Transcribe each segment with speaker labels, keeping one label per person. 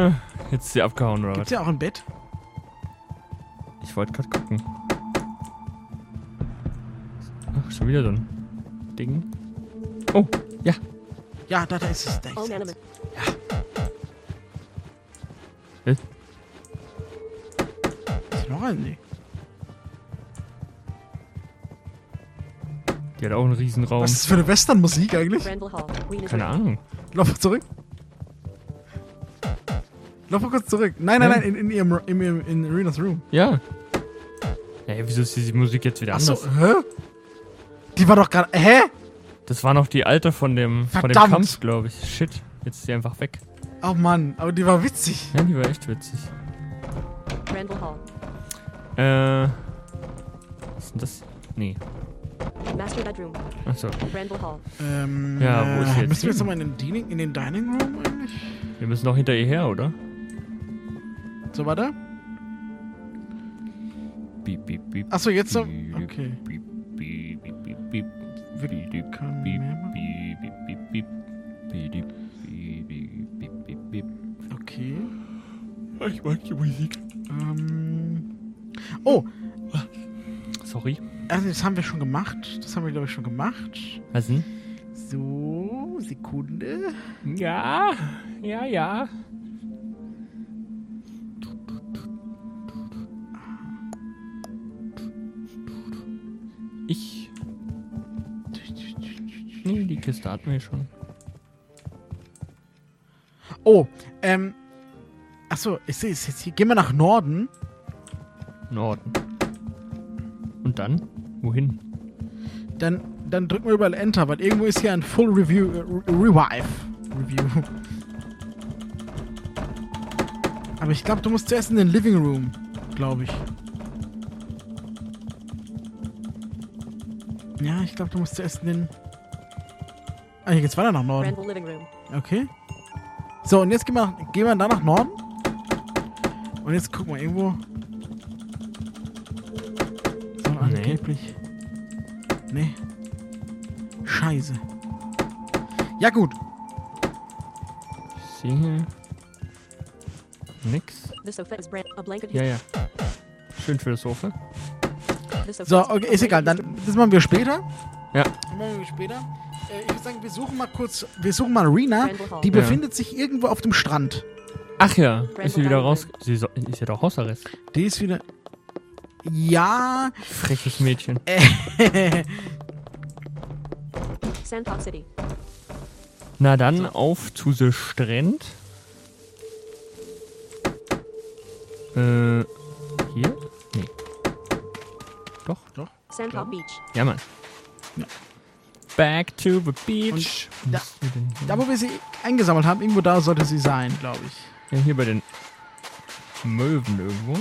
Speaker 1: Jetzt ist sie abgehauen, oder
Speaker 2: Gibt's
Speaker 1: was?
Speaker 2: ja auch ein Bett?
Speaker 1: Ich wollte gerade gucken. Ach, schon wieder so ein Ding. Oh, ja.
Speaker 2: Ja, da ist es. Da ist
Speaker 3: All
Speaker 2: es.
Speaker 3: animate.
Speaker 2: Ist noch ein? Nee.
Speaker 1: Die hat auch einen Riesenraum.
Speaker 2: Was ist das für eine Western-Musik eigentlich?
Speaker 3: Randall Hall. Rena's
Speaker 1: Keine
Speaker 3: room.
Speaker 1: Ahnung.
Speaker 2: Lauf mal zurück. Lauf mal kurz zurück. Nein,
Speaker 1: Ja.
Speaker 2: in Rena's Room.
Speaker 1: Ja. Ey, wieso ist die Musik jetzt wieder
Speaker 2: Achso,
Speaker 1: anders?
Speaker 2: hä? Die war doch gerade. Hä?
Speaker 1: Das war noch die alte von dem
Speaker 2: Verdammt.
Speaker 1: Kampf, glaube ich. Shit, jetzt ist die einfach weg.
Speaker 2: Oh Mann, aber die war witzig.
Speaker 1: Ja, die war echt witzig.
Speaker 3: Randall Hall.
Speaker 1: Was ist denn das? Nee.
Speaker 3: Master bedroom.
Speaker 1: Achso.
Speaker 3: Randall Hall.
Speaker 1: Ja, wo ist sie jetzt
Speaker 2: Müssen wir jetzt
Speaker 1: hin?
Speaker 2: nochmal in den Dining Room eigentlich?
Speaker 1: Wir müssen noch hinter ihr her, oder?
Speaker 2: So, warte.
Speaker 1: Beep, beep, beep.
Speaker 2: Achso, jetzt so.
Speaker 1: Beep,
Speaker 2: Okay.
Speaker 1: Beep, beep, beep, beep, beep.
Speaker 2: Wir
Speaker 1: Beep,
Speaker 2: können
Speaker 1: beep,
Speaker 2: mehr machen.
Speaker 1: beep, beep, beep, beep. Beep, beep, beep, beep, beep, beep.
Speaker 2: Okay.
Speaker 1: Ich mag die Musik.
Speaker 2: Oh,
Speaker 1: Sorry.
Speaker 2: also das haben wir schon gemacht. Das haben wir, glaube ich, schon gemacht.
Speaker 1: Was denn?
Speaker 2: So, Sekunde.
Speaker 1: Ja, ja. Ich. Nee, die Kiste hatten wir schon.
Speaker 2: Oh, achso, ich sehe es jetzt hier. Gehen wir nach Norden.
Speaker 1: Norden. Und dann? Wohin?
Speaker 2: Dann drücken wir überall Enter, weil irgendwo ist hier ein Full Review, Revive. Review. Aber ich glaube, du musst zuerst in den Living Room, glaube ich. Ja, ich glaube, du musst zuerst in den... Ah, hier geht's weiter nach Norden.
Speaker 3: Randall living room.
Speaker 2: Okay. So, und jetzt gehen wir da nach Norden. Und jetzt gucken wir irgendwo... So, angeblich... Nee. Scheiße. Ja, gut.
Speaker 1: Ich sehe hier nix.
Speaker 3: The sofa is a blanket.
Speaker 1: Ja. Schön für das Sofa.
Speaker 3: The sofa
Speaker 2: So,
Speaker 3: is
Speaker 2: okay,
Speaker 3: a
Speaker 2: ist egal.
Speaker 3: blanket.
Speaker 2: Dann, das machen wir später.
Speaker 1: Ja.
Speaker 2: Das machen wir später. Ich würde sagen, wir suchen mal Rena. Die
Speaker 1: Ja.
Speaker 2: befindet sich irgendwo auf dem Strand.
Speaker 1: Ach ja, ist sie wieder raus. Sie ist ja doch Hausarrest.
Speaker 2: Die ist wieder... Ja...
Speaker 1: Freches Mädchen.
Speaker 3: Sandpop City.
Speaker 1: Na dann, auf zu the Strand. Hier? Nee. Doch.
Speaker 3: Sandpop Beach.
Speaker 1: Ja, Mann.
Speaker 2: Ja.
Speaker 1: Back to the beach.
Speaker 2: Und da-
Speaker 1: Wo ist sie denn hin?
Speaker 2: Da, wo wir sie eingesammelt haben, irgendwo da sollte sie sein, glaube ich.
Speaker 1: Ja, hier bei den Möwen irgendwo.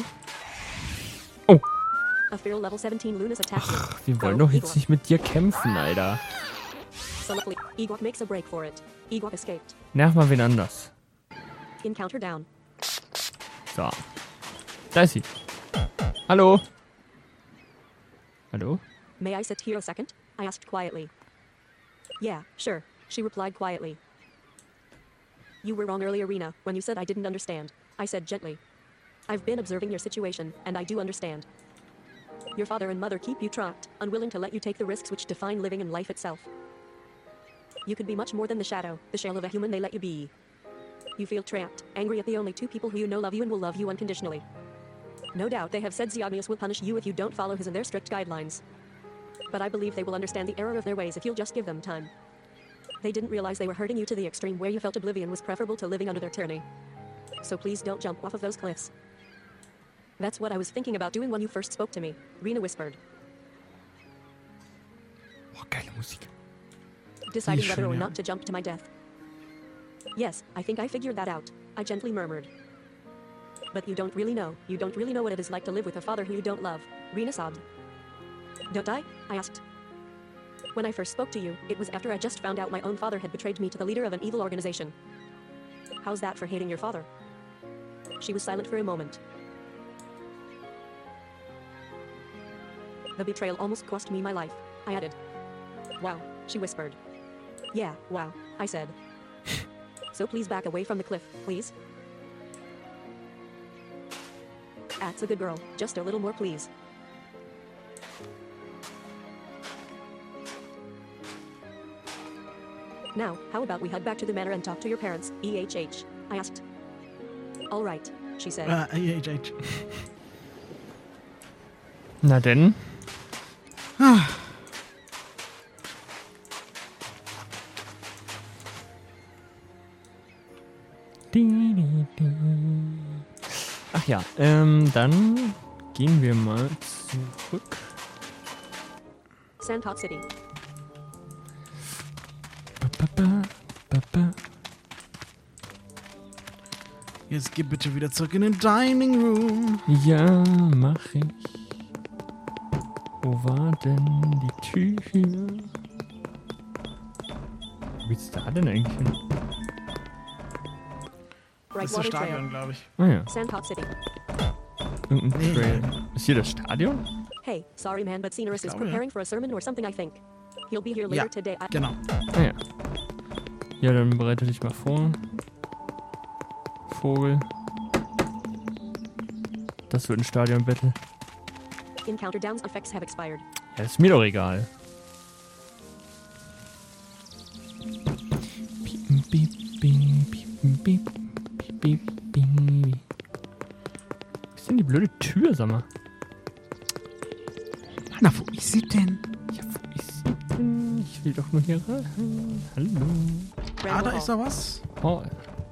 Speaker 3: A feral level 17 Lunas attacks you.
Speaker 1: Ach, wir wollen
Speaker 3: Go,
Speaker 1: doch jetzt
Speaker 3: Igor.
Speaker 1: nicht mit dir kämpfen, Alter.
Speaker 3: Luckily, Igor makes a break for it. Igor escaped.
Speaker 1: Nerv mal wen anders.
Speaker 3: Encounter down.
Speaker 1: So. Da ist sie. Hallo? Hallo?
Speaker 3: May I sit here a second? I asked quietly. Yeah, sure, she replied quietly. You were wrong earlier, Rena, when you said I didn't understand. I said gently. I've been observing your situation, and I do understand. Your father and mother keep you trapped, unwilling to let you take the risks which define living and life itself. You could be much more than the shadow, the shell of a human they let you be. You feel trapped, angry at the only two people who you know love you and will love you unconditionally. No doubt they have said Ziognius will punish you if you don't follow his and their strict guidelines. But I believe they will understand the error of their ways if you'll just give them time. They didn't realize they were hurting you to the extreme where you felt oblivion was preferable to living under their tyranny. So please don't jump off of those cliffs. That's what I was thinking about doing when you first spoke to me, Rena whispered.
Speaker 1: Oh, geile Musik.
Speaker 3: Deciding whether
Speaker 2: schön,
Speaker 3: or
Speaker 2: ja.
Speaker 3: not to jump to my death. Yes, I think I figured that out, I gently murmured. But you don't really know what it is like to live with a father who you don't love, Rena sobbed. Don't I asked. When I first spoke to you, it was after I just found out my own father had betrayed me to the leader of an evil organization. How's that for hating your father? She was silent for a moment. The betrayal almost cost me my life, I added. Wow, she whispered. Yeah, wow, I said. So please back away from the cliff, please. That's a good girl. Just a little more, please. Now, how about we head back to the manor and talk to your parents, EHH? I asked. All right, she said.
Speaker 2: EHH.
Speaker 1: Na denn? Ach ja, dann gehen wir mal zurück.
Speaker 3: Sandhawk City.
Speaker 2: Jetzt geh bitte wieder zurück in den Dining Room.
Speaker 1: Ja, mach ich. Wo war denn die Tür? Wo geht's da denn eigentlich hin?
Speaker 2: Das ist das Stadion, glaube ich.
Speaker 1: Ah ja,
Speaker 3: Sandhawk City.
Speaker 1: irgendein Trail. Ist hier das Stadion?
Speaker 3: Hey, sorry man, but Cenerus is
Speaker 2: glaube,
Speaker 3: preparing for a sermon or something, I think. He'll be here later
Speaker 2: Ja,
Speaker 3: today.
Speaker 2: genau.
Speaker 1: Ah ja. Ja, dann bereite dich mal vor. Vogel. Das wird ein Stadion-Battle.
Speaker 3: Encounter downs effects have expired.
Speaker 1: Ja, ist mir doch egal. Was ist denn die blöde Tür, sag mal?
Speaker 2: Na, wo ist sie denn?
Speaker 1: Ja, wo ist sie denn? Ich will doch nur hier rein. Hallo.
Speaker 2: Ah, da
Speaker 3: Hall.
Speaker 2: ist da was.
Speaker 1: Hall.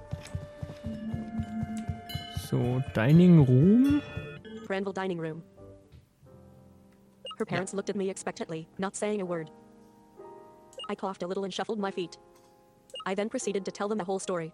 Speaker 1: So, Dining Room.
Speaker 3: Granville dining room. Her parents looked at me expectantly, not saying a word. I coughed a little and shuffled my feet. I then proceeded to tell them the whole story.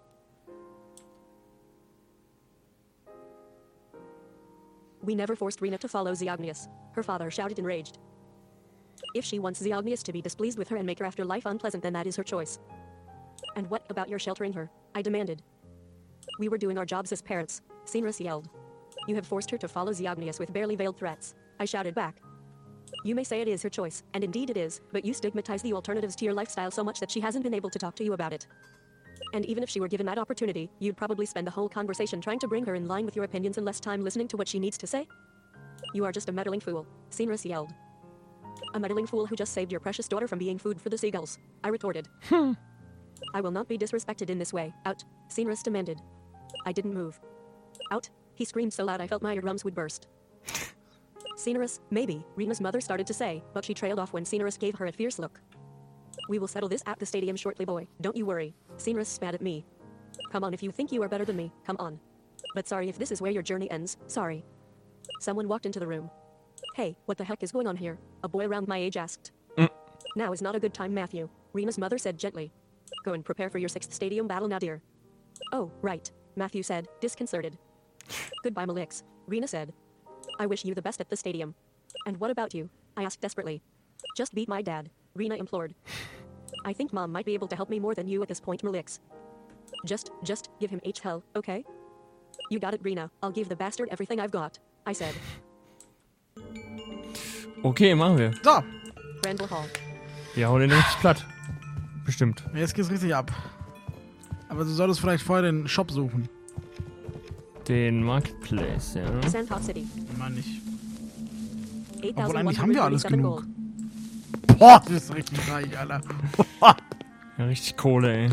Speaker 3: We never forced Rena to follow Ziognius, her father shouted enraged. If she wants Ziognius to be displeased with her and make her afterlife unpleasant, then that is her choice. And what about your sheltering her? I demanded. We were doing our jobs as parents, Cenerus yelled. You have forced her to follow Ziognius with barely veiled threats, I shouted back. You may say it is her choice, and indeed it is, but you stigmatize the alternatives to your lifestyle so much that she hasn't been able to talk to you about it. And even if she were given that opportunity, you'd probably spend the whole conversation trying to bring her in line with your opinions and less time listening to what she needs to say? You are just a meddling fool, Cenerus yelled. A meddling fool who just saved your precious daughter from being food for the seagulls, I retorted. I will not be disrespected in this way, out, Cenerus demanded. I didn't move. Out, he screamed so loud I felt my eardrums would burst. Cenerus, maybe, Rena's mother started to say, but she trailed off when Cenerus gave her a fierce look. We will settle this at the stadium shortly, boy, don't you worry. Cenerus spat at me. Come on if you think you are better than me, come on. But sorry if this is where your journey ends, sorry. Someone walked into the room. Hey, what the heck is going on here? A boy around my age asked. Now is not a good time, Matthew, Rena's mother said gently. Go and prepare for your 6th stadium battle now, dear. Oh, right, Matthew said, disconcerted. Goodbye, Malix, Rena said. I wish you the best at the stadium. And what about you? I asked desperately. Just beat my dad, Rena implored. I think Mom might be able to help me more than you at this point, Malix. Just give him hell, okay? You got it, Rena. I'll give the bastard everything I've got, I said.
Speaker 1: Okay, machen wir.
Speaker 2: So,
Speaker 3: Granville Hall.
Speaker 1: Wir hauen den richtig platt. Bestimmt.
Speaker 2: jetzt geht's richtig ab. Aber du solltest vielleicht vorher den Shop suchen.
Speaker 1: Den Marketplace, ja.
Speaker 3: Sandhawk City.
Speaker 2: Ich meine nicht. Obwohl,
Speaker 3: 8,137
Speaker 2: eigentlich haben wir alles genug.
Speaker 3: gold.
Speaker 2: Boah, du bist richtig reich, Alter.
Speaker 1: Ja, richtig Kohle, ey.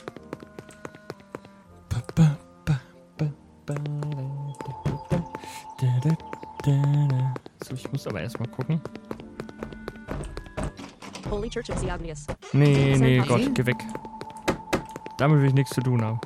Speaker 1: So, ich muss aber erstmal gucken.
Speaker 3: Holy Church of Ziognius.
Speaker 1: Nee, Gott, geh weg. Damit will ich nichts zu tun haben.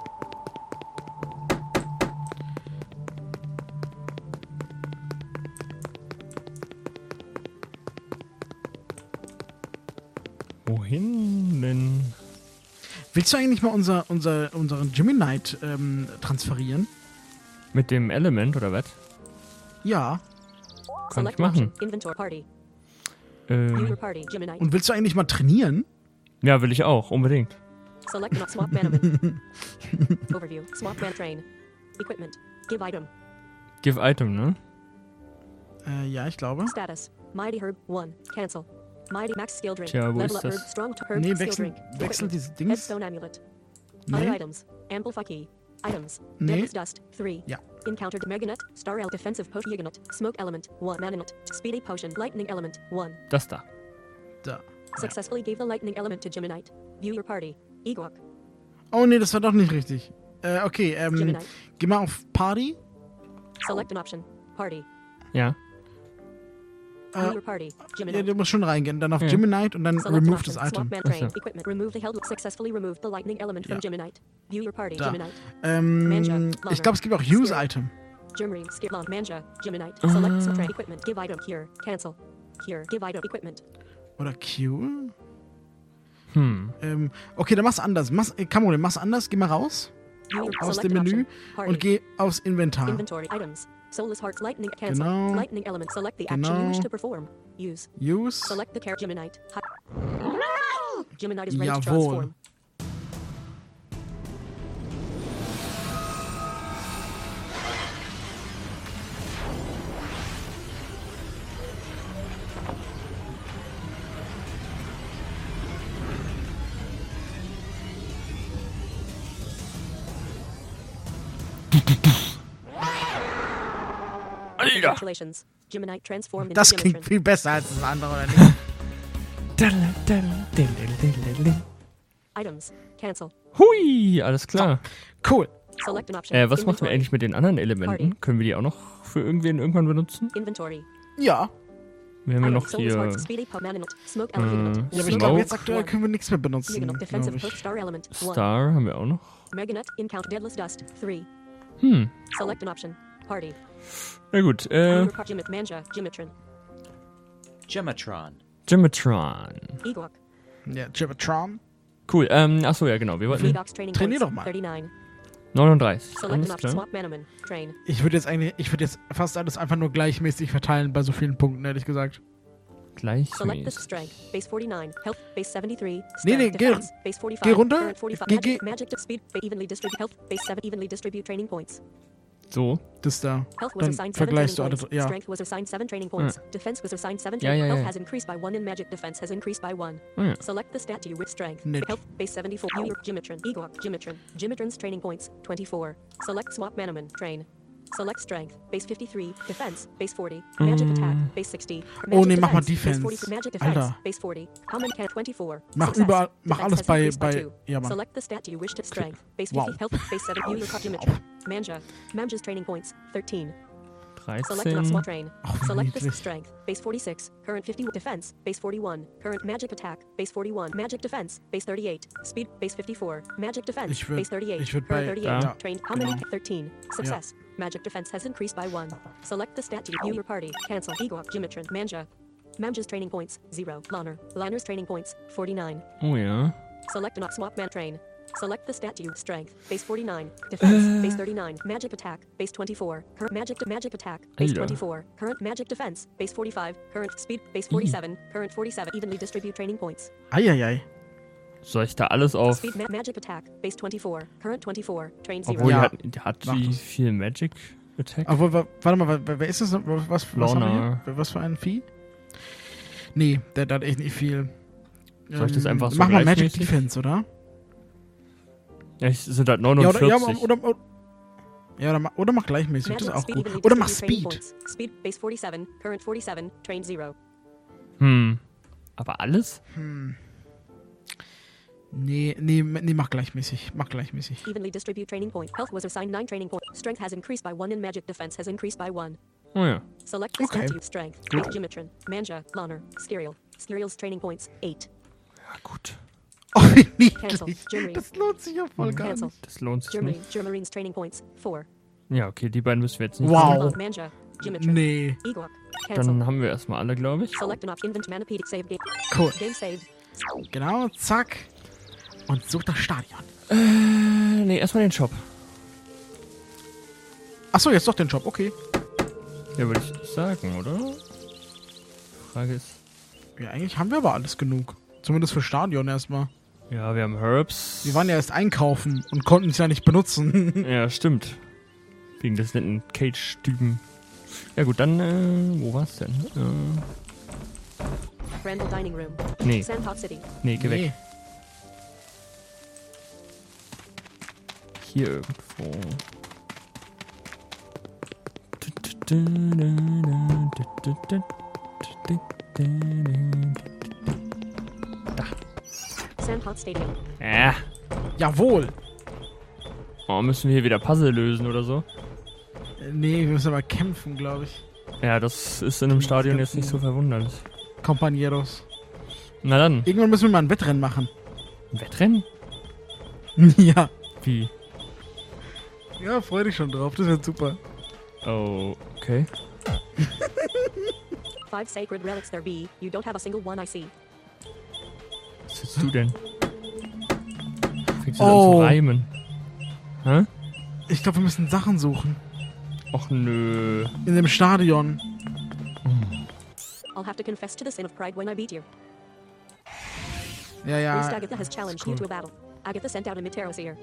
Speaker 1: Wohin denn?
Speaker 2: Willst du eigentlich mal unseren Jimmy Knight transferieren?
Speaker 1: Mit dem Element, oder was?
Speaker 2: Ja.
Speaker 1: Kann ich
Speaker 3: Select
Speaker 1: machen.
Speaker 3: option. Inventory party. Viewer party. Gemini.
Speaker 2: Und willst du eigentlich mal trainieren?
Speaker 1: Ja, will ich auch, unbedingt.
Speaker 3: Select not swap Bannerman. Overview. Swap ban train. Equipment. Give item.
Speaker 1: Give Item, ne?
Speaker 2: Ja, ich glaube.
Speaker 3: Status. Mighty Herb 1. Cancel. Mighty Max Skill Drink.
Speaker 1: Tja, wo
Speaker 3: Level
Speaker 1: ist
Speaker 3: up
Speaker 1: das?
Speaker 3: Herb Strong Herb
Speaker 2: Nee,
Speaker 3: Skill
Speaker 2: wechsel
Speaker 3: Drink.
Speaker 2: diese
Speaker 3: Equipment.
Speaker 2: Dings.
Speaker 3: Headstone Amulet. Other
Speaker 2: Nee.
Speaker 3: items. Amplify Key. Items.
Speaker 2: Nee.
Speaker 3: Deadless Dust, 3.
Speaker 2: Ja.
Speaker 3: Encountered Meganet, Star L Defensive Potion Juggernaut, Smoke Element, 1. Mananot, Speedy Potion, Lightning Element, 1.
Speaker 1: Das da.
Speaker 2: Da.
Speaker 3: Successfully gave the Lightning Element to Geminite. View your party. Egok.
Speaker 2: Oh nee, das war doch nicht richtig. Okay,
Speaker 3: Geminite.
Speaker 2: geh mal auf Party.
Speaker 3: Select an option. Party.
Speaker 1: Ja.
Speaker 3: View your party.
Speaker 2: Ja,
Speaker 3: Geminite.
Speaker 2: du musst schon reingehen. Dann auf
Speaker 1: Ja.
Speaker 2: Geminite und dann
Speaker 3: Select an
Speaker 2: remove
Speaker 3: option.
Speaker 2: das Item.
Speaker 3: Swap man train.
Speaker 1: Achso.
Speaker 3: Equipment. Remove the held. Successfully removed the Lightning Element from
Speaker 2: Ja.
Speaker 3: Geminite. View your party.
Speaker 2: Da.
Speaker 3: Geminite.
Speaker 2: Ich glaube, es gibt auch Use-Item.
Speaker 3: Germany. Skip Long. Manja. Geminite.
Speaker 1: Ah.
Speaker 3: Select some train. Equipment. Give item. Here. Cancel. Here. Give item. Equipment.
Speaker 2: Oder Q.
Speaker 1: Hm.
Speaker 2: Okay, dann mach's anders. Kamole, mach's anders. Geh mal raus
Speaker 3: View your
Speaker 2: aus
Speaker 3: select
Speaker 2: dem
Speaker 3: an
Speaker 2: Menü
Speaker 3: option. Party.
Speaker 2: und geh aufs Inventar.
Speaker 3: Inventory. Items. Soulless Hearts. Lightning. Cancel.
Speaker 2: Genau.
Speaker 3: Lightning Element. Select the action you wish
Speaker 2: Genau.
Speaker 3: to perform. Use.
Speaker 2: Use.
Speaker 3: Select the character Geminite. Geminite is ready to
Speaker 2: Jawohl.
Speaker 3: transform.
Speaker 1: Alter.
Speaker 3: Congratulations. Geminite transformed into
Speaker 2: Das klingt
Speaker 3: Gemitron.
Speaker 2: viel besser als das andere, oder nicht?
Speaker 3: Items. Cancel.
Speaker 1: Hui, alles klar.
Speaker 2: Cool.
Speaker 3: Select an option.
Speaker 1: Was machen wir eigentlich mit den anderen Elementen?
Speaker 3: Party.
Speaker 1: Können wir die auch noch für irgendwen irgendwann benutzen?
Speaker 3: Inventory.
Speaker 2: Ja.
Speaker 1: Wir haben ja
Speaker 3: Item.
Speaker 1: noch
Speaker 3: Soulless
Speaker 1: hier...
Speaker 3: Hearts. Speedy Pop Mananot. Smoke Element.
Speaker 2: Ja, aber ich
Speaker 1: Smoke.
Speaker 2: glaube, jetzt aktuell können wir nichts mehr benutzen,
Speaker 3: Juggernaut. Defensive
Speaker 2: glaube
Speaker 3: Perk.
Speaker 2: ich.
Speaker 3: Star Element. 1.
Speaker 1: Star haben wir auch noch.
Speaker 3: Meganet. Encounter Deadless Dust. 3. Select an option. Party.
Speaker 1: Na gut,
Speaker 3: Gimit. Manja. Gemitron.
Speaker 4: Gematron.
Speaker 1: Gematron.
Speaker 3: Egok.
Speaker 2: Ja, Jivatron.
Speaker 1: Cool, achso, ja genau, wir wollten...
Speaker 3: Freedocs Training
Speaker 2: Trainier
Speaker 3: Points.
Speaker 2: doch mal.
Speaker 3: 39.
Speaker 1: 39,
Speaker 3: Select an
Speaker 1: alles
Speaker 3: option.
Speaker 1: klar.
Speaker 3: Swap Manaman. Train.
Speaker 2: Ich würde jetzt fast alles einfach nur gleichmäßig verteilen bei so vielen Punkten, ehrlich gesagt.
Speaker 3: Select the
Speaker 1: Gleichmäßig.
Speaker 3: strength. Base 49. Health. Base 73.
Speaker 2: Nee,
Speaker 3: Strength.
Speaker 2: geh-
Speaker 3: Defense. Base 45.
Speaker 2: geh runter.
Speaker 3: Current 45.
Speaker 2: Geh-
Speaker 3: Magic to speed. Evenly distribute health. Base 7. Evenly distribute training points.
Speaker 1: So,
Speaker 2: Das da.
Speaker 3: Health was
Speaker 2: Dann
Speaker 3: assigned 7
Speaker 2: vergleichst du
Speaker 3: training
Speaker 2: alle.
Speaker 3: points.
Speaker 2: Ja.
Speaker 3: Strength was assigned 7 training points. Defense was assigned 7
Speaker 1: Ja,
Speaker 3: training
Speaker 1: ja,
Speaker 3: Health
Speaker 1: ja.
Speaker 3: has increased by 1 and magic defense has increased by 1.
Speaker 1: oh ja.
Speaker 3: Select the stat you with strength.
Speaker 2: Nett.
Speaker 3: Health. Base 74. View your Gemitron. Egok. Gemitron. Gemitron's training points. 24. Select Swap Manaman. Train. Select strength. Base 53. Defense. Base 40. Magic attack. Base 60.
Speaker 2: Oh,
Speaker 3: Magic
Speaker 2: nee, mach mal
Speaker 3: Base
Speaker 2: Defense.
Speaker 3: 40. Magic defense.
Speaker 2: Alter.
Speaker 3: Base 40. Common cat 24.
Speaker 2: Mach
Speaker 3: Success.
Speaker 2: überall, mach
Speaker 3: Defense
Speaker 2: alles
Speaker 3: has
Speaker 2: bei,
Speaker 3: increased by
Speaker 2: bei,
Speaker 3: 2.
Speaker 2: ja, Mann.
Speaker 3: Select the stat you wish to strength. Base 50.
Speaker 2: Wow.
Speaker 3: Health. Base 7. View your Gemitron. Manja. Manja's training points. 13. Select an
Speaker 1: 13.
Speaker 3: optional train.
Speaker 2: Ach, wie
Speaker 3: Select this
Speaker 2: niedlich.
Speaker 3: strength. Base 46. Current 50. Defense. Base 41. Current magic attack. Base 41. Magic defense. Base 38. Speed. Base 54. Magic defense.
Speaker 2: Ich würd-
Speaker 3: Base 38.
Speaker 2: ich würd
Speaker 3: Current
Speaker 2: bei-
Speaker 3: 38.
Speaker 1: ja.
Speaker 3: Trained. How many?
Speaker 2: Genau.
Speaker 3: 13. Success. Magic defense has increased by 1. Select the stat to view your party. Cancel. Egok. Gemitron. Manja. Manja's training points. 0. Liner. Liner's training points. 49.
Speaker 1: Oh ja.
Speaker 3: Select an swap man train. Select the stat you strength. Base 49. Defense. Base 39. Magic attack. Base 24. Current magic attack. Base
Speaker 1: Alter.
Speaker 3: 24. Current magic defense. Base 45. Current speed. Base 47. Current 47. Evenly distribute training points.
Speaker 2: Eieiei.
Speaker 1: Soll ich da alles auf...
Speaker 3: Speed magic attack. Base 24. Current 24. Train 0.
Speaker 1: Obwohl,
Speaker 2: Ja.
Speaker 1: die hat
Speaker 2: Mach
Speaker 1: wie
Speaker 2: das.
Speaker 1: viel Magic Attack?
Speaker 2: Aber warte mal, wer ist das? Was haben
Speaker 1: Lorna.
Speaker 2: wir hier? Was für ein Vieh? Nee, der hat echt nicht viel.
Speaker 1: Soll ich das einfach so
Speaker 2: Mach mal Magic
Speaker 1: gleichmäßig?
Speaker 2: Defense, oder?
Speaker 1: Ja, es sind halt
Speaker 2: Ja,
Speaker 1: 49.
Speaker 2: oder mach gleichmäßig, das ist auch
Speaker 3: speed
Speaker 2: gut.
Speaker 3: evenly
Speaker 2: Oder mach
Speaker 3: distribute training
Speaker 2: Speed.
Speaker 3: points. Speed. Base 47. Current 47. Train 0.
Speaker 1: Aber alles?
Speaker 2: Nee, mach gleichmäßig. Mach gleichmäßig.
Speaker 3: Evenly distribute training point. Health was assigned 9 training points. Strength has increased by 1 and magic defense has increased by 1.
Speaker 1: Oh ja.
Speaker 3: Select the
Speaker 2: Okay.
Speaker 3: statue strength.
Speaker 2: Gut.
Speaker 3: Gemitron. Manja. Loner. Skiriel. Skiriel's training points. 8.
Speaker 1: Ja, gut.
Speaker 2: Oh, wie
Speaker 3: Cancel.
Speaker 2: niedlich.
Speaker 3: Germany.
Speaker 2: Das lohnt sich ja voll gar
Speaker 3: Cancel.
Speaker 2: nicht.
Speaker 1: Das lohnt sich
Speaker 3: Germany.
Speaker 1: nicht.
Speaker 3: Germarine's training points. 4.
Speaker 1: Ja, okay, die beiden müssen wir jetzt nicht
Speaker 2: Wow.
Speaker 1: machen.
Speaker 3: Manja. Gemitron.
Speaker 2: Nee,
Speaker 3: Igor. Cancel.
Speaker 1: Dann haben wir erstmal alle, glaube ich.
Speaker 3: Select an option. Invent Manipedic. Save game.
Speaker 2: cool.
Speaker 3: Game saved.
Speaker 2: Genau, zack. Und such das Stadion.
Speaker 1: Nee, erstmal den Shop.
Speaker 2: Achso, jetzt doch den Job, okay.
Speaker 1: Ja, würde ich sagen, oder? Frage ist...
Speaker 2: Ja, eigentlich haben wir aber alles genug. Zumindest für Stadion erstmal.
Speaker 1: Ja, wir haben Herbs.
Speaker 2: Wir waren ja erst einkaufen und konnten es ja nicht benutzen.
Speaker 1: Ja, stimmt. Wegen des netten Cage-Typen. Ja gut, dann, wo war's denn?
Speaker 3: Randall Dining Room.
Speaker 1: Nee,
Speaker 3: Sandhawk City.
Speaker 1: nee, geh weg. hier irgendwo.
Speaker 3: Sandpot Stadium.
Speaker 1: Ja.
Speaker 2: Jawohl.
Speaker 1: Oh, müssen wir hier wieder Puzzle lösen oder so?
Speaker 2: Nee, wir müssen aber kämpfen, glaube ich.
Speaker 1: Ja, das ist in einem Stadion jetzt nicht so verwunderlich.
Speaker 2: Compañeros.
Speaker 1: Na dann,
Speaker 2: Irgendwann müssen wir mal ein Wettrennen machen.
Speaker 1: ein Wettrennen?
Speaker 2: Ja.
Speaker 1: Wie?
Speaker 2: Ja, freu dich schon drauf. Das wird super.
Speaker 1: Oh, okay.
Speaker 3: 5 sacred relics there be. You don't have a single one I see.
Speaker 1: Was willst du denn? Fängst du an
Speaker 2: Oh.
Speaker 1: zu reimen? Hä?
Speaker 2: Ich glaube, wir müssen Sachen suchen.
Speaker 1: Och nö.
Speaker 2: In dem Stadion.
Speaker 3: I'll have to confess to the sin of pride when I beat you.
Speaker 2: Ja,
Speaker 3: Priest
Speaker 2: ja.
Speaker 3: Agatha has challenged
Speaker 1: cool.
Speaker 3: you to a battle. Agatha sent out a Meteroseer.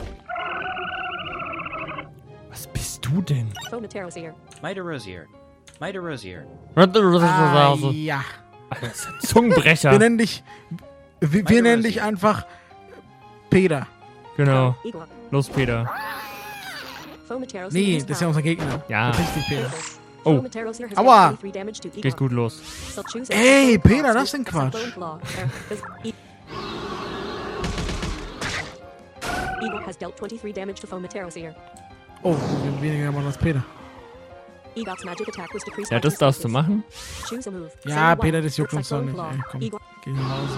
Speaker 1: Was bist du denn?
Speaker 3: Foe Meteroseer.
Speaker 4: Mida Rosier. Mida Rosier.
Speaker 2: Ah, ja.
Speaker 1: Alter, das ist ein Zungenbrecher.
Speaker 2: Wir nennen dich... Wir
Speaker 4: Meine
Speaker 2: nennen
Speaker 4: Rösi.
Speaker 2: dich einfach... Peter.
Speaker 1: Genau.
Speaker 3: Igor.
Speaker 1: Los, Peter.
Speaker 3: Foe Meteroseer.
Speaker 2: Nee,
Speaker 3: used
Speaker 2: das ist ja
Speaker 3: power.
Speaker 2: unser Gegner.
Speaker 1: Ja.
Speaker 2: Verpiss dich, Peter.
Speaker 1: Oh.
Speaker 3: Foe Meteroseer has
Speaker 2: Aua.
Speaker 3: dealt 23 damage to Igor.
Speaker 1: Geht gut los.
Speaker 3: So choose a
Speaker 2: Ey,
Speaker 3: Cyclone
Speaker 2: Peter,
Speaker 3: Claw,
Speaker 2: das ist ein
Speaker 3: Cyclone
Speaker 2: Quatsch.
Speaker 3: Claw. Igor has dealt 23 damage to Foe Meteroseer.
Speaker 2: Oh, wir haben weniger gemacht als Peter.
Speaker 3: Igor's magic attack was decreased
Speaker 1: Ja,
Speaker 3: by
Speaker 1: das
Speaker 3: 2
Speaker 1: darfst du
Speaker 3: slices.
Speaker 1: machen.
Speaker 3: Choose a move.
Speaker 2: Ja,
Speaker 3: Send
Speaker 2: Peter,
Speaker 3: one.
Speaker 2: das juckt uns doch
Speaker 3: Cyclone
Speaker 2: nicht.
Speaker 3: Claw.
Speaker 2: Ey, komm,
Speaker 3: Igor,
Speaker 2: geh nach Hause.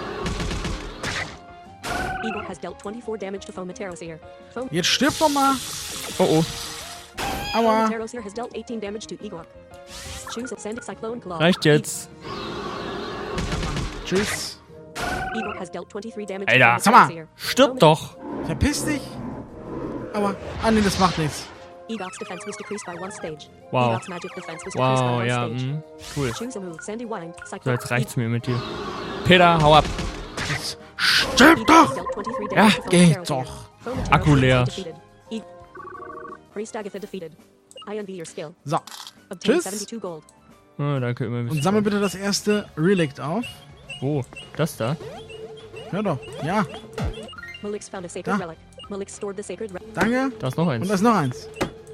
Speaker 3: Igor has dealt 24 damage to Foe Meteroseer. Foe
Speaker 2: Jetzt stirb doch mal.
Speaker 1: Oh, oh.
Speaker 2: Aua.
Speaker 3: Meteroseer has dealt 18 damage to Igor. Choose a send Cyclone Claw.
Speaker 1: Reicht jetzt.
Speaker 2: Tschüss.
Speaker 3: Igor has dealt 23 damage
Speaker 1: Alter.
Speaker 3: to
Speaker 2: Sag mal.
Speaker 3: Meteroseer.
Speaker 1: Stirb doch.
Speaker 2: Verpiss dich. Aua. Ah, nee, das macht nichts.
Speaker 3: Igor's defense was decreased by 1 stage.
Speaker 1: Wow.
Speaker 3: Igor's magic defense was decreased by
Speaker 1: Wow,
Speaker 3: 1
Speaker 1: ja,
Speaker 3: stage.
Speaker 1: cool.
Speaker 3: Choose a move. Sandy Wind.
Speaker 1: So,
Speaker 3: Cyclone.
Speaker 1: jetzt reicht's mir mit dir. Peter, hau ab.
Speaker 2: Stirb
Speaker 3: Igor has
Speaker 2: doch.
Speaker 3: dealt 23
Speaker 1: Ja,
Speaker 3: damage to Foe
Speaker 2: geht
Speaker 3: Meteroseer.
Speaker 2: doch.
Speaker 3: Foe Meteroseer
Speaker 1: Akku leer.
Speaker 3: defeated. Priest Agatha defeated. I envy your skill.
Speaker 2: So.
Speaker 3: Obtain
Speaker 2: Tschüss.
Speaker 3: 72 gold.
Speaker 1: Oh, danke, immer ein
Speaker 2: Und sammel bitte das erste Relikt auf.
Speaker 1: Wo? Das da?
Speaker 2: Hör doch. Ja,
Speaker 3: Malik's found a sacred
Speaker 2: Da.
Speaker 3: relic. Malik stored the sacred relic.
Speaker 2: danke.
Speaker 1: Da ist noch
Speaker 2: Und
Speaker 1: eins.
Speaker 2: da ist noch eins.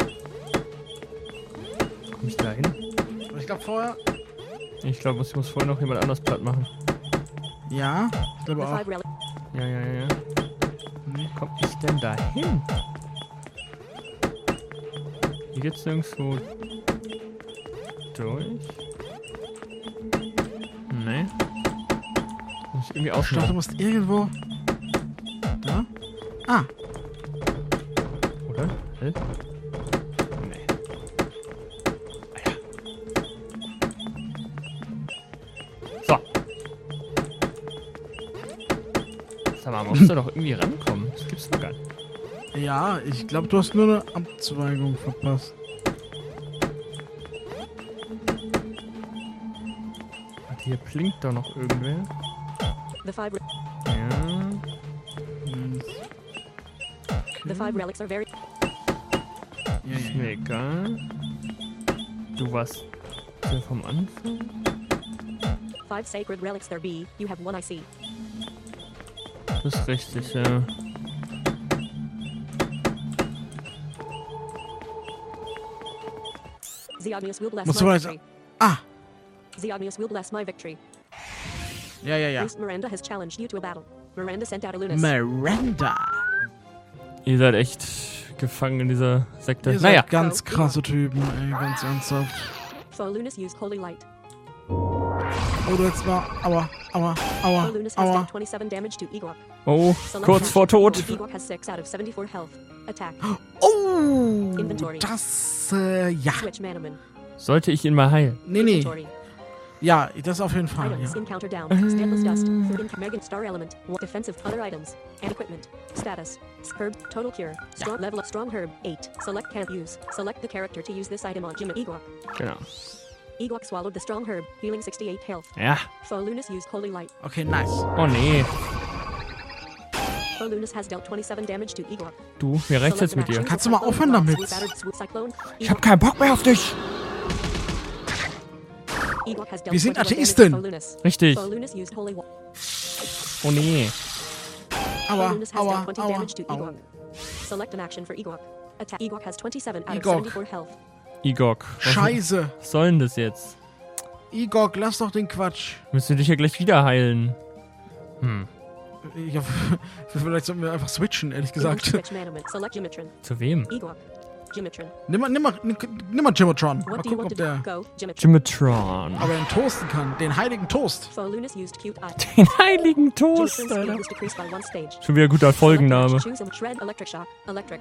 Speaker 1: Komm ich da hin?
Speaker 2: Aber ich glaube vorher...
Speaker 1: Ich glaube, ich muss vorher noch jemand anders platt machen.
Speaker 2: Ja, ich
Speaker 3: The
Speaker 2: glaube auch.
Speaker 3: 5 relic.
Speaker 1: Ja. Wie komm ich denn da hin? Hier geht's nirgendwo durch. Nee. Muss ich irgendwie
Speaker 2: Ich glaube, du
Speaker 1: ausschneiden,
Speaker 2: musst irgendwo... Da? Ah,
Speaker 1: oder? Hä? Nee. Ah ja. So. Sag mal, musst du doch irgendwie rankommen. Das gibt's doch gar nicht.
Speaker 2: ja, ich glaube, du hast nur eine Abzweigung verpasst.
Speaker 1: Warte, hier blinkt doch noch irgendwer.
Speaker 3: The 5
Speaker 1: Ja.
Speaker 3: the 5 relics are very
Speaker 2: Ja,
Speaker 1: Ist mir egal. Du warst der vom Anfang?
Speaker 3: 5 sacred relics there be. You have 1 I see.
Speaker 1: Das ist richtig, ja.
Speaker 3: Zeognius will bless
Speaker 2: Musst du
Speaker 3: my
Speaker 2: mal
Speaker 3: victory.
Speaker 2: Ah,
Speaker 3: Zeognius will bless my victory.
Speaker 2: ja.
Speaker 3: Priest Miranda has challenged you to a battle. Miranda sent out a lunas.
Speaker 2: Miranda.
Speaker 1: Ihr seid echt gefangen in dieser Sekte.
Speaker 2: Ihr seid
Speaker 1: Naja,
Speaker 2: ganz krasse Typen, ey, ganz ernsthaft.
Speaker 3: Foe lunas used holy light.
Speaker 2: Oh, du jetzt mal... Aua.
Speaker 3: Foe lunas has
Speaker 2: Aua.
Speaker 3: dealt 27 damage to Igor.
Speaker 1: oh,
Speaker 3: Select
Speaker 1: kurz
Speaker 3: magic.
Speaker 1: vor Tod.
Speaker 3: Igor has 6 out of 74 health. Attack.
Speaker 2: Oh,
Speaker 3: Inventory.
Speaker 2: das, ja.
Speaker 3: Switch Manaman.
Speaker 1: Sollte ich ihn mal heilen?
Speaker 2: Nee.
Speaker 3: Inventory.
Speaker 2: Ja, das auf jeden Fall,
Speaker 3: Items.
Speaker 2: ja.
Speaker 3: Encounter down. Standless dust. Megan star element. Defensive. Other items. And equipment. Status. Herb. Total cure. Strong level up. Strong herb. 8. Select can't use. Select the character to use this item on Jim Igor.
Speaker 1: Genau.
Speaker 3: Igor swallowed the strong herb, healing 68 health.
Speaker 1: Ja.
Speaker 3: Foe lunas used holy light.
Speaker 2: Okay, nice.
Speaker 1: Oh nee.
Speaker 3: Foe lunas has dealt 27 damage to Igor.
Speaker 1: Du, mir reicht's jetzt mit
Speaker 3: Select
Speaker 1: dir.
Speaker 3: an
Speaker 2: Kannst du mal
Speaker 3: action.
Speaker 2: aufhören damit?
Speaker 3: Swoop battered, swoop cyclone.
Speaker 1: Ich hab keinen Bock mehr auf dich.
Speaker 3: Igor has dealt
Speaker 2: Wir sind
Speaker 3: 21 damage to
Speaker 2: Atheisten.
Speaker 3: Foe lunas.
Speaker 1: Richtig.
Speaker 3: Foe lunas used holy water.
Speaker 1: Oh nee.
Speaker 3: Foe
Speaker 2: Aua,
Speaker 3: lunas has dealt 20 damage to Igor. Select an action for Egok. Attack. Egok has 27 out
Speaker 2: Egok.
Speaker 3: of 74 health.
Speaker 1: Igok.
Speaker 2: Scheiße.
Speaker 1: Was soll denn das jetzt?
Speaker 2: Igok, lass doch den Quatsch.
Speaker 1: Müsst ihr dich ja gleich wieder heilen.
Speaker 2: Ja, vielleicht sollten wir einfach switchen, ehrlich
Speaker 3: Event
Speaker 2: gesagt.
Speaker 3: Switch Management. Select Jimitron.
Speaker 1: Zu wem?
Speaker 3: Egok. Jimitron.
Speaker 2: Nimm mal Jimmotron. Mal
Speaker 3: What do you
Speaker 2: gucken,
Speaker 3: want
Speaker 2: ob
Speaker 3: to do?
Speaker 2: der...
Speaker 3: Go, Jimitron.
Speaker 1: Jimitron.
Speaker 2: Aber ihn toasten kann. Den heiligen Toast.
Speaker 3: Folunas used cute eye.
Speaker 1: Den heiligen Toast,
Speaker 3: Jimitron's speed
Speaker 1: Alter.
Speaker 3: was decreased by 1 stage.
Speaker 1: Schon wieder guter Folgenname.
Speaker 3: Choose a shred electric shock. Electric.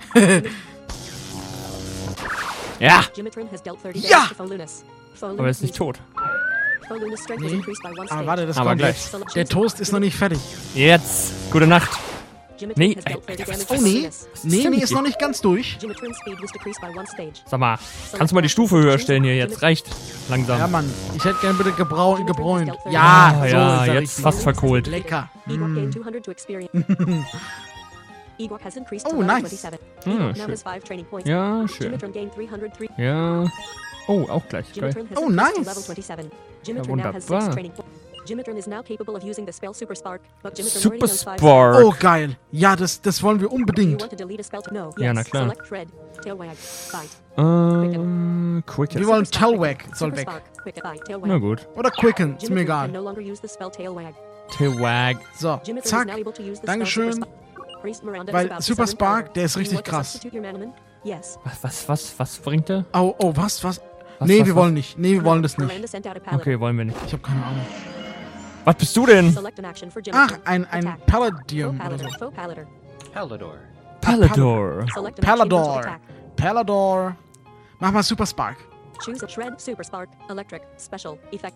Speaker 1: Ja!
Speaker 3: Jimitron has dealt 30
Speaker 2: Ja!
Speaker 3: damage to Folunas.
Speaker 1: Aber er ist nicht tot.
Speaker 3: Folunas strength was
Speaker 2: Nee.
Speaker 3: increased by 1 stage.
Speaker 2: Aber warte, das
Speaker 1: Aber
Speaker 2: kommt
Speaker 1: gleich.
Speaker 2: jetzt. Der Toast ist noch nicht fertig.
Speaker 1: Jetzt! Gute Nacht!
Speaker 3: Jimitron
Speaker 1: Nee,
Speaker 3: has dealt 30 damage
Speaker 2: Oh
Speaker 3: to
Speaker 2: nee.
Speaker 3: Folunas.
Speaker 2: Nee, ist noch nicht ganz durch.
Speaker 3: Jimitron's speed was decreased by 1 stage.
Speaker 1: Sag mal, kannst du mal die Stufe höher stellen hier jetzt? Reicht. Langsam.
Speaker 2: Ja, Mann. Ich hätte gern bitte gebräunt.
Speaker 1: Ah,
Speaker 2: Ja, so
Speaker 1: ja,
Speaker 2: ist er
Speaker 1: jetzt
Speaker 2: richtig.
Speaker 1: fast verkohlt.
Speaker 2: Lecker.
Speaker 3: Egok gained 200 to experience. Egok has increased to
Speaker 2: Oh,
Speaker 3: level
Speaker 2: nice.
Speaker 3: 27.
Speaker 1: Ah,
Speaker 3: Egok now
Speaker 1: schön.
Speaker 3: has 5 training points.
Speaker 1: Ja, schön.
Speaker 3: Jimitron gained 303.
Speaker 1: Ja. Oh, auch gleich. Geil.
Speaker 3: Jimitron has
Speaker 2: Oh,
Speaker 3: increased
Speaker 2: nice.
Speaker 3: to level 27. Jimitron now has 6
Speaker 1: wunderbar.
Speaker 3: training points. Jimitron is now capable of using the spell Super Spark, but Jimitron
Speaker 1: Super
Speaker 3: already knows 5
Speaker 1: Spark.
Speaker 2: Oh, geil. Ja, das wollen wir
Speaker 3: Do you
Speaker 2: unbedingt.
Speaker 3: want to delete a spell to no?
Speaker 1: Ja,
Speaker 3: Yes.
Speaker 1: na klar.
Speaker 3: Select Shred. Tailwag. Bite.
Speaker 1: Quick.
Speaker 2: Wir wollen
Speaker 3: Super Spark,
Speaker 2: Tailwag.
Speaker 3: Quicken.
Speaker 2: Soll
Speaker 3: Super
Speaker 2: weg.
Speaker 3: Spark. Quick. Bite. Tailwag.
Speaker 1: Na gut.
Speaker 2: Oder Quicken. Ist mir
Speaker 3: Jimitron can
Speaker 2: egal.
Speaker 3: no longer use the spell Tailwag.
Speaker 1: Tailwag.
Speaker 2: So,
Speaker 3: Jimitron is
Speaker 2: zack.
Speaker 3: now able to use the
Speaker 2: Dankeschön.
Speaker 3: spell Super Spark. Priest Miranda is
Speaker 2: Weil
Speaker 3: about to
Speaker 2: Super
Speaker 3: summon
Speaker 2: Spark,
Speaker 3: power.
Speaker 2: der ist
Speaker 3: Do you
Speaker 2: richtig
Speaker 3: want to
Speaker 2: krass.
Speaker 3: substitute your manament? Yes.
Speaker 1: Was bringt der?
Speaker 2: Oh, was?
Speaker 1: Was,
Speaker 2: Nee,
Speaker 1: was,
Speaker 2: wir wollen nicht. Nee, wir wollen das nicht.
Speaker 3: Miranda sent out a paladin.
Speaker 1: Okay, wollen wir nicht.
Speaker 2: Ich habe keine Ahnung.
Speaker 1: Was bist du denn?
Speaker 3: Select an action for Jimitron.
Speaker 2: Ach, ein
Speaker 3: Attack.
Speaker 2: Palladium
Speaker 3: Faux
Speaker 2: oder so.
Speaker 3: Palador. Faux Palador.
Speaker 4: Palador.
Speaker 1: Palador.
Speaker 3: Select an action
Speaker 2: Palador.
Speaker 3: to attack.
Speaker 2: Palador. Mach mal Super Spark.
Speaker 3: Choose a Shred, Super Spark, Electric, Special, Effect.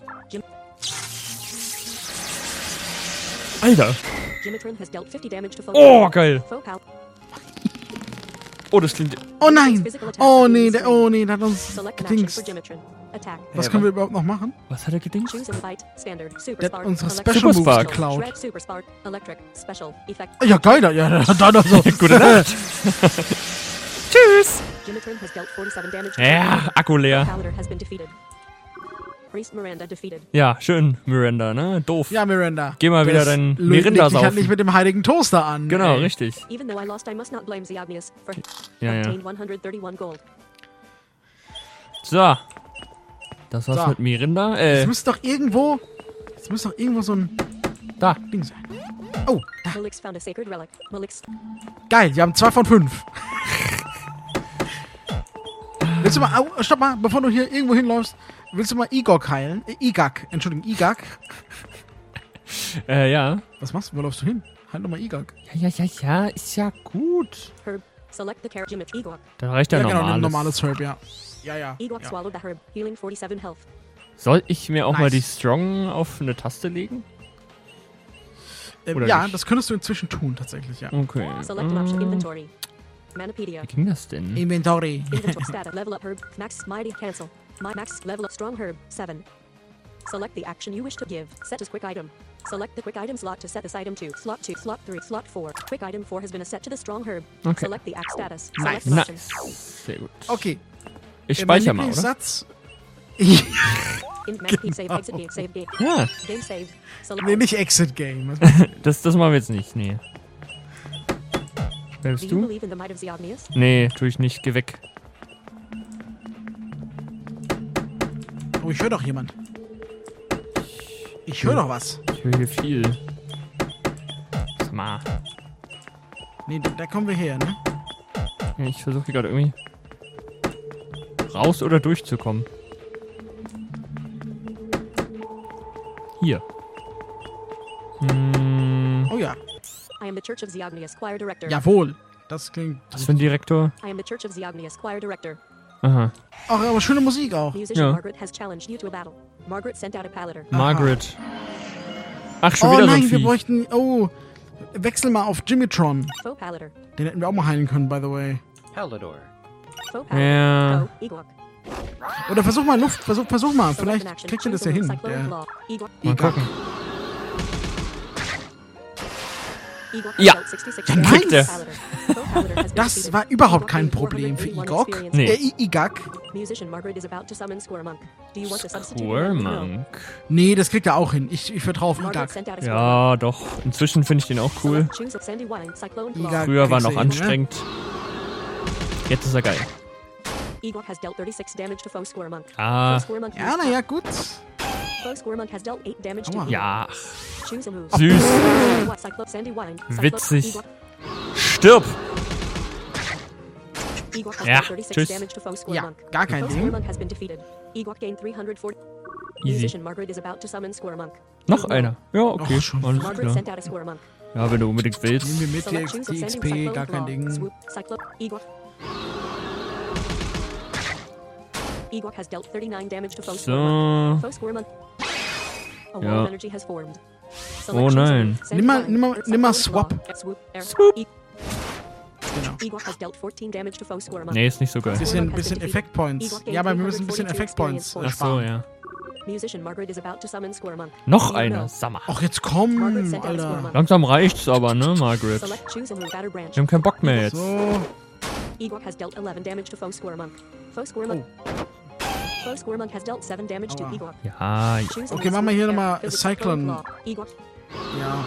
Speaker 1: Alter.
Speaker 3: Jimitron has dealt 50 damage to Faux
Speaker 1: Oh, geil.
Speaker 3: Faux Pal.
Speaker 1: Oh, das klingt...
Speaker 2: Oh nein. Oh nee, der hat uns
Speaker 3: Select an action for
Speaker 2: gedingst.
Speaker 3: Jimitron. Attack.
Speaker 2: Was können wir überhaupt noch machen?
Speaker 1: Was hat er gedingst?
Speaker 3: Choose a Fight, Standard, Super
Speaker 2: Der hat
Speaker 3: Spark,
Speaker 2: unsere
Speaker 3: Electric,
Speaker 2: Special
Speaker 1: Super
Speaker 2: Moves
Speaker 1: Spark.
Speaker 2: geklaut.
Speaker 3: Shred, Super Spark, Electric, Special, Effect.
Speaker 2: Ja, geil. Ja, dann also.
Speaker 1: Gute Nacht. Tschüss.
Speaker 3: Jimitron has dealt 47 damage to
Speaker 1: Ja, Akku
Speaker 3: Faux
Speaker 1: leer.
Speaker 3: Palador has been defeated. Priest Miranda defeated.
Speaker 1: Ja, schön, Miranda, ne? Doof.
Speaker 2: Ja, Miranda.
Speaker 1: Geh mal wieder
Speaker 2: Das
Speaker 1: dein
Speaker 2: legt
Speaker 1: Mirinda
Speaker 2: dich halt
Speaker 1: saufen.
Speaker 2: nicht mit dem heiligen Toaster an.
Speaker 1: Genau,
Speaker 2: ey.
Speaker 1: richtig.
Speaker 3: Even though I lost, I must not blame Ziagnius for
Speaker 1: Ja, ja.
Speaker 3: obtained 131 gold.
Speaker 1: So. Das war's
Speaker 2: So.
Speaker 1: mit Mirinda.
Speaker 2: Jetzt müsste doch irgendwo so ein
Speaker 1: Da.
Speaker 2: Ding sein. Oh, da.
Speaker 3: Malix found a sacred relic. Malix.
Speaker 2: Geil, wir haben 2 von 5. Willst du mal, au, stopp mal, bevor du hier irgendwo hinläufst, willst du mal Igok heilen? Igak, Entschuldigung, Igak.
Speaker 1: Ja.
Speaker 2: Was machst du, wo läufst du hin? Halt doch mal Igak.
Speaker 1: Ja, ist ja gut.
Speaker 3: Herb. Select the carrot. Jimit. Egok.
Speaker 1: Dann reicht ja,
Speaker 2: Ja, genau, nimm
Speaker 1: normales.
Speaker 2: normales Herb, ja. Ja.
Speaker 3: Egok swallowed the herb, healing 47 health.
Speaker 1: Soll ich mir auch mal
Speaker 2: Nice.
Speaker 1: die Strong auf eine Taste legen? Oder
Speaker 2: Ja,
Speaker 1: nicht?
Speaker 2: das könntest du inzwischen tun, tatsächlich, ja.
Speaker 1: Okay.
Speaker 3: Select an option. Inventory. Manopedia.
Speaker 1: Wie ging das denn?
Speaker 2: Inventory.
Speaker 3: Inventory status. Level up herb. Max mighty cancel. Max level up strong herb 7. Select the action you wish to give. Set as quick item. Select the quick item slot to set this item to. Slot 2, slot 3, slot 4. Quick item 4 has been set to the strong herb.
Speaker 1: Okay.
Speaker 3: Select the act status.
Speaker 2: Nice.
Speaker 3: Select an option.
Speaker 1: Nice. Sehr gut.
Speaker 2: Okay.
Speaker 1: Ich
Speaker 2: Mein
Speaker 1: speichere mal, oder?
Speaker 2: Lieblingssatz.
Speaker 3: In Manopedia save, exit game, save game.
Speaker 1: Ja,
Speaker 3: Game save. Select.
Speaker 2: Nee, nicht Exit Game.
Speaker 1: das machen wir jetzt nicht. Nee. Wer
Speaker 3: Do
Speaker 1: bist
Speaker 3: you
Speaker 1: du?
Speaker 3: believe in the might of Ziagnius?
Speaker 1: Nee, tue ich nicht. Geh weg.
Speaker 2: Oh, ich höre doch jemand. Ich höre doch was.
Speaker 1: Ich höre hier viel. Sag mal.
Speaker 2: Nee, da kommen wir her, ne?
Speaker 1: Ja, ich versuche hier gerade irgendwie raus oder durchzukommen. Hier.
Speaker 2: Oh ja.
Speaker 3: I am the Church of Ziagnius, Choir Director.
Speaker 2: Jawohl. Das klingt...
Speaker 1: Was für ein Direktor?
Speaker 3: I am the Church of Ziagnius, Choir Director.
Speaker 1: Aha.
Speaker 2: Ach, aber schöne Musik auch.
Speaker 3: Musician
Speaker 1: Ja.
Speaker 3: Margaret has challenged you to a battle. Margaret sent out a Palador.
Speaker 1: Margaret. Ach, schon
Speaker 2: Oh
Speaker 1: wieder so ein
Speaker 2: nein, wir
Speaker 1: Vieh.
Speaker 2: bräuchten... Oh, wechsel mal auf Jimitron.
Speaker 3: Faux Palador.
Speaker 2: Den hätten wir auch mal heilen können, by the way.
Speaker 4: Palador.
Speaker 3: Faux Palador.
Speaker 1: Ja.
Speaker 3: Go, Egok.
Speaker 2: Oder versuch mal Luft, versuch mal.
Speaker 3: Select an
Speaker 2: Vielleicht
Speaker 3: action.
Speaker 2: kriegt ihr das
Speaker 3: Choose
Speaker 2: ja
Speaker 3: a
Speaker 2: hin.
Speaker 3: Cyclone
Speaker 2: Der
Speaker 3: Law. Egok.
Speaker 1: Mal
Speaker 2: Igak.
Speaker 1: gucken.
Speaker 3: Egok has
Speaker 1: Ja.
Speaker 3: dealt 66
Speaker 2: Ja,
Speaker 3: damage
Speaker 2: nice.
Speaker 3: to Paladin. Both Paladin has been
Speaker 2: Das
Speaker 3: defeated.
Speaker 2: war überhaupt
Speaker 3: Egok
Speaker 2: kein
Speaker 3: gained
Speaker 2: Problem für
Speaker 3: 441
Speaker 2: Igok.
Speaker 3: experience.
Speaker 1: Nee.
Speaker 2: Igak.
Speaker 3: Musician Margaret is about to summon Squirmonk. Do you want to substitute? No.
Speaker 1: Squirmonk.
Speaker 2: Nee, das kriegt er auch hin. Ich vertraue auf
Speaker 3: Margaret
Speaker 2: Igak.
Speaker 3: sent out a Squirmonk.
Speaker 1: Ja, doch. Inzwischen finde ich den auch cool.
Speaker 3: Select choose of Sandy Wine, Cyclone
Speaker 2: Igak.
Speaker 3: Claw.
Speaker 1: Früher war
Speaker 2: kriegst
Speaker 1: noch
Speaker 2: du hin, ne?
Speaker 1: anstrengend. Jetzt ist er geil.
Speaker 3: Egok has dealt 36 damage to foe Squirmonk.
Speaker 1: Ah,
Speaker 3: Foe Squirmonk
Speaker 2: Ja,
Speaker 3: used
Speaker 2: naja, gut.
Speaker 3: Foe Squirmonk has dealt 8 damage to
Speaker 2: Aua.
Speaker 3: Egok.
Speaker 1: ja.
Speaker 3: Choose a move.
Speaker 1: Süß.
Speaker 3: Sandy Wine. Cyclone-
Speaker 1: Witzig.
Speaker 3: Egok-
Speaker 1: Stirb!
Speaker 3: Egok has
Speaker 1: Ja,
Speaker 3: dealt 36
Speaker 1: tschüss.
Speaker 3: damage to foe
Speaker 2: Ja,
Speaker 3: Squirmonk.
Speaker 2: gar kein
Speaker 3: Foe
Speaker 2: Ding.
Speaker 3: Squirmonk has been defeated. Egok gained 340.
Speaker 1: Easy.
Speaker 3: Musician Margaret is about to summon Squirmonk.
Speaker 1: Noch einer. Ja, okay.
Speaker 2: Ach, schon.
Speaker 1: Alles
Speaker 3: Margaret
Speaker 1: klar.
Speaker 3: sent out a Squirmonk.
Speaker 1: Ja, wenn du unbedingt
Speaker 2: Nehmen
Speaker 1: willst.
Speaker 2: wir mit
Speaker 3: Select choose
Speaker 2: die
Speaker 3: of Sandy
Speaker 2: XP,
Speaker 3: Cyclone
Speaker 2: gar kein
Speaker 3: Claw.
Speaker 2: Ding.
Speaker 3: Swoop. Cyclone. Egok. Egok has dealt 39 damage to foe Squirmonk.
Speaker 1: So.
Speaker 3: Foe Squirmonk. A wall
Speaker 1: Ja.
Speaker 3: of energy has formed.
Speaker 1: Oh nein.
Speaker 3: Sandy
Speaker 2: Nimm mal-
Speaker 3: Wine.
Speaker 2: nimm mal- nimm mal
Speaker 3: Cyclone
Speaker 2: Swap.
Speaker 3: Claw. Swoop. Air.
Speaker 1: Swoop.
Speaker 2: Genau.
Speaker 3: Egok has dealt 14 damage to foe Squirmonk.
Speaker 1: Nee, ist nicht so geil.
Speaker 2: Bisschen Effekt-Points. Ja, aber wir müssen ein bisschen Effekt-Points
Speaker 1: Ach so,
Speaker 2: sparen.
Speaker 1: ja.
Speaker 3: Musician Margaret is about to summon Squirmonk.
Speaker 1: Noch
Speaker 3: You
Speaker 1: einer.
Speaker 3: know.
Speaker 1: Sag mal.
Speaker 2: Ach, jetzt
Speaker 3: Margaret
Speaker 2: komm,
Speaker 3: sent out a
Speaker 2: Alter.
Speaker 3: Squirmonk.
Speaker 1: Langsam reicht's aber, ne, Margaret?
Speaker 3: Select choose a move at a branch.
Speaker 1: Wir haben keinen Bock mehr jetzt.
Speaker 2: So,
Speaker 3: Egok has dealt 11 damage to foe Squirmonk. Foe Squirmonk. Foe Squirmonk has dealt 7 damage to
Speaker 2: Aua.
Speaker 3: Egok.
Speaker 1: Ja,
Speaker 3: Choose a
Speaker 2: Okay,
Speaker 3: move,
Speaker 2: machen wir hier
Speaker 3: swoop,
Speaker 2: nochmal
Speaker 3: air, physics,
Speaker 2: Cyclone.
Speaker 3: Claw. Egok.
Speaker 2: ja.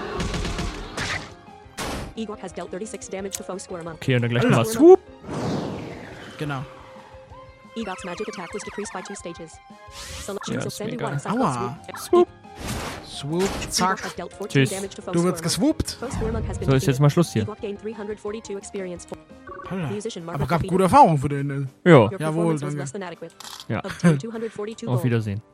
Speaker 3: Egok has dealt 36 damage to foe Squirmonk.
Speaker 1: okay, und dann gleich
Speaker 2: Alter.
Speaker 1: mal Swoop.
Speaker 2: Genau.
Speaker 3: Egok's magic attack was decreased by 2 stages. Select
Speaker 1: Ja,
Speaker 3: choose of
Speaker 1: ist
Speaker 3: Sandy
Speaker 1: mega.
Speaker 3: Wine, Cyclone
Speaker 2: Aua.
Speaker 3: Swoop.
Speaker 2: Swoop,
Speaker 3: Egok
Speaker 2: zack.
Speaker 3: has dealt 14
Speaker 1: Tschüss.
Speaker 3: damage to foe
Speaker 2: Du wirst
Speaker 3: Squirmonk.
Speaker 2: geswoopt.
Speaker 3: Foe Squirmonk has been
Speaker 1: So, ist jetzt mal Schluss hier.
Speaker 3: Egok gained 342 experience.
Speaker 2: Alter.
Speaker 3: Musician
Speaker 2: Aber
Speaker 3: Margaret
Speaker 2: gab
Speaker 3: defeated.
Speaker 2: gute Erfahrung für den.
Speaker 1: Ja,
Speaker 3: Your
Speaker 2: Jawohl,
Speaker 3: performance was
Speaker 2: danke.
Speaker 3: less than adequate.
Speaker 1: Ja.
Speaker 3: Obtained 242
Speaker 1: auf
Speaker 3: gold.
Speaker 1: Wiedersehen.